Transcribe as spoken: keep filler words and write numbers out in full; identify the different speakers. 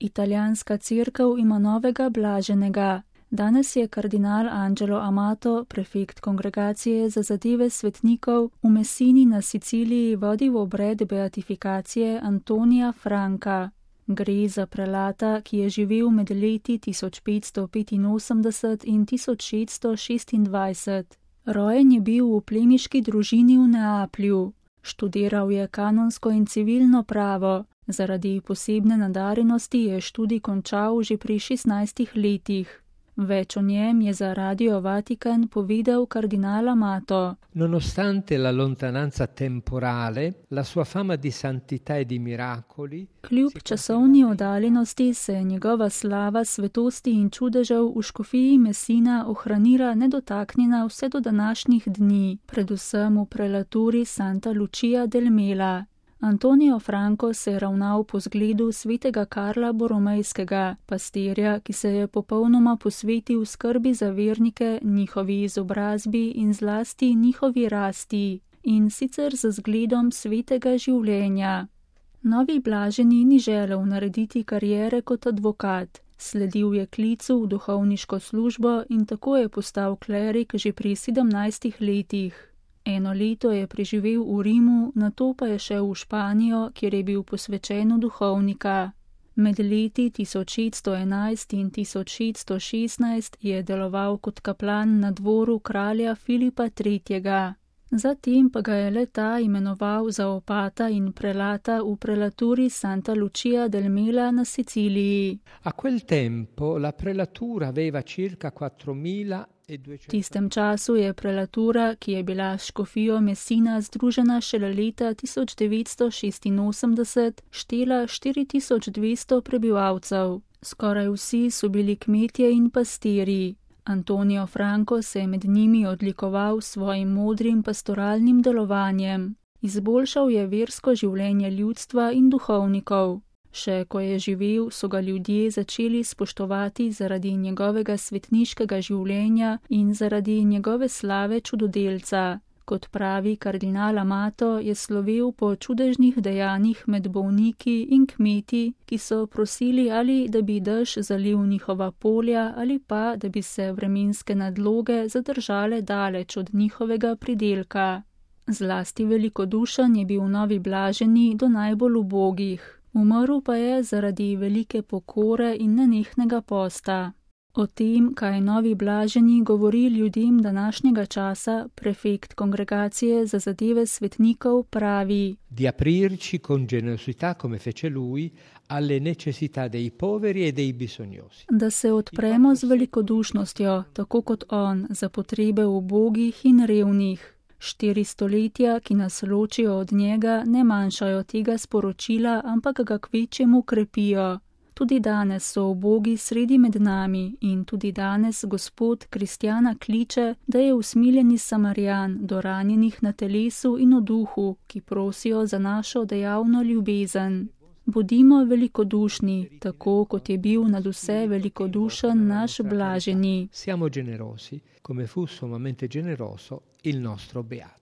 Speaker 1: Italijanska cerkev ima novega blaženega. Danes je kardinal Angelo Amato, prefekt Kongregacije za zadeve svetnikov, v Messini na Siciliji vodil obred beatifikacije Antonija Franka. Gre za prelata, ki je živel med leti tisoč petsto petinosemdeset in tisoč šeststo šestindvajset. Rojen je bil v plemiški družini v Neaplju. Študiral je kanonsko in civilno pravo. Zaradi posebne nadarjenosti je študij končal že pri šestnajstih letih. Več o njem je za Radio Vatikan povedal kardinal Amato.
Speaker 2: Nonostante la lontananza temporale, la sua fama di santità e di miracoli.
Speaker 1: Kljub časovni oddaljenosti se je njegova slava svetosti in čudežev v škofiji Messina ohranila nedotaknjena vse do današnjih dni, predvsem v prelaturi Santa Lucia del Mela. Antonio Franco se je ravnal po zgledu svetega Karla Boromejskega, pastirja, ki se je popolnoma posvetil skrbi za vernike, njihovi izobrazbi in zlasti njihovi rasti, in sicer z zgledom svetega življenja. Novi blaženi ni želel narediti kariere kot advokat. Sledil je klicu v duhovniško službo in tako je postal klerik že pri sedemnajstih letih. Eno leto je preživel v Rimu, nato pa je šel v Španijo, kjer je bil posvečen v duhovnika. Med leti tisoč šeststo enajst in tisoč šeststo šestnajst je deloval kot kaplan na dvoru kralja Filipa tretjega. Zatem pa ga je le ta imenoval za opata in prelata v prelaturi Santa Lucia del Mela na Siciliji.
Speaker 2: A quel tempo la prelatura aveva circa quattromila.
Speaker 1: V tistem času je prelatura, ki je bila s škofijo Messina združena šele leta tisoč devetsto šestinosemdeset, štela štiri tisoč dvesto prebivalcev. Skoraj vsi so bili kmetje in pastirji. Antonio Franco se je med njimi odlikoval s svojim modrim pastoralnim delovanjem. Izboljšal je versko življenje ljudstva in duhovnikov. Še ko je živel, so ga ljudje začeli spoštovati zaradi njegovega svetniškega življenja in zaradi njegove slave čudodelca. Kot pravi kardinal Amato, je slovel po čudežnih dejanjih med bolniki in kmeti, ki so prosili ali da bi dež zalil njihova polja ali pa da bi se vremenske nadloge zadržale daleč od njihovega pridelka. Zlasti velikodušen je bil novi blaženi do najbolj ubogih. Umrl pa je zaradi velike pokore in nenehnega posta. O tem, kaj novi blaženi govori ljudem današnjega časa, prefekt Kongregacije za zadeve svetnikov pravi:
Speaker 2: Di aprirci con generosità come fece lui alle necessità dei poveri e dei bisognosi.
Speaker 1: Da se odpremo z velikodušnostjo, tako kot on, za potrebe ubogih in revnih. Štiri stoletja, ki nas ločijo od njega, ne manjšajo tega sporočila, ampak ga kvečjemu krepijo. Tudi danes so ubogi sredi med nami in tudi danes Gospod kristjana kliče, da je usmiljeni Samarjan do ranjenih na telesu in v duhu, ki prosijo za našo dejavno ljubezen. Bodimo velikodušni, tako kot je bil nadvse velikodušen naš blaženi.
Speaker 2: Siamo generosi, come fu sommamente generoso il nostro beato.